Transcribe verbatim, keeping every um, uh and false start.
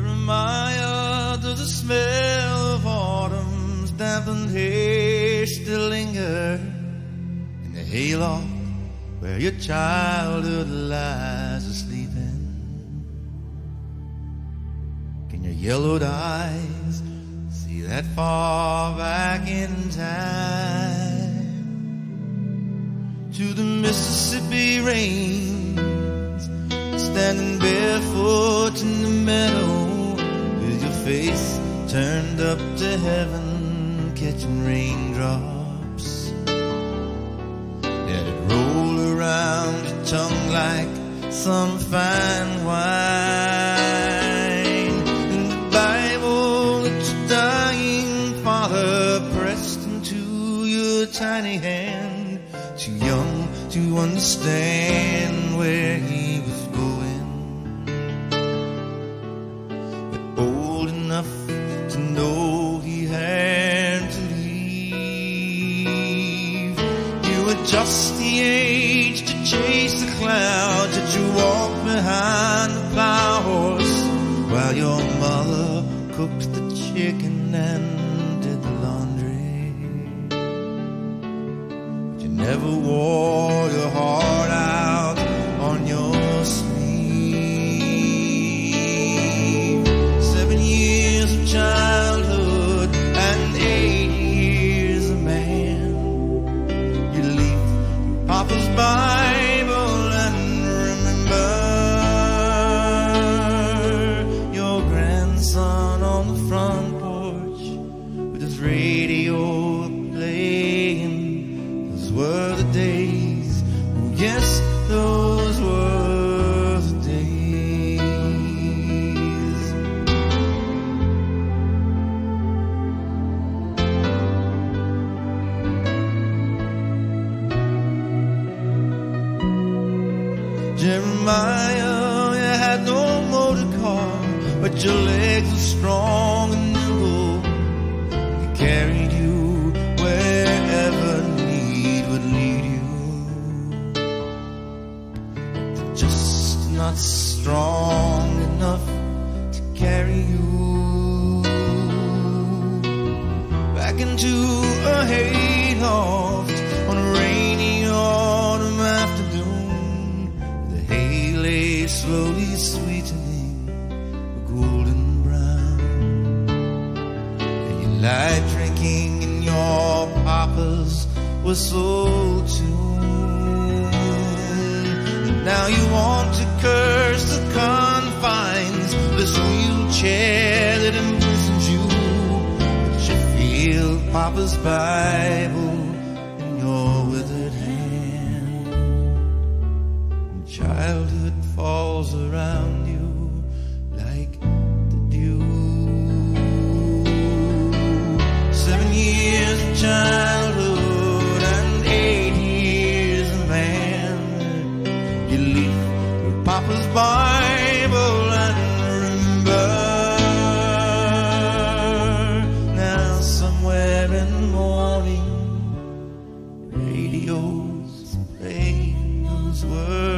Jeremiah, does the smell of autumn's dampened hay still linger in the hayloft where your childhood lies asleep in? Can your yellowed eyes see that far back in time to the Mississippi rains, standing barefoot in the meadow with your face turned up to heaven, catching raindrops that it roll around your tongue like some fine wine? In the Bible that your dying father pressed into your tiny hand, too young to understand where he was going, but old enough to know he had to leave. You were just the age to chase the clouds, that you walked behind the plow horse while your mother cooked the chicken and did the laundry. But you never wore your heart out on your sleeve. Seven years of childhood and eight years of man. You leave Papa's Bible and remember your grandson on the front porch with his radio playing. Those were the days, oh yes, those were the days. Jeremiah, you had no motor car, but your legs were strong and nimble. They carried you wherever need would lead you. They're just not strong enough to carry you back into a hayloft on a rainy autumn afternoon. The hay lay slowly sweetening a golden brown, and you lie drinking in your papa's whistle tune. And now you want to curse the confines of this wheelchair that imprisons you, but you feel Papa's Bible in your withered hand, and childhood falls around you like the dew. Seven years of childhood and eight years of man. You leave your Papa's Bible and remember. Now somewhere in the morning, radio's playing those words.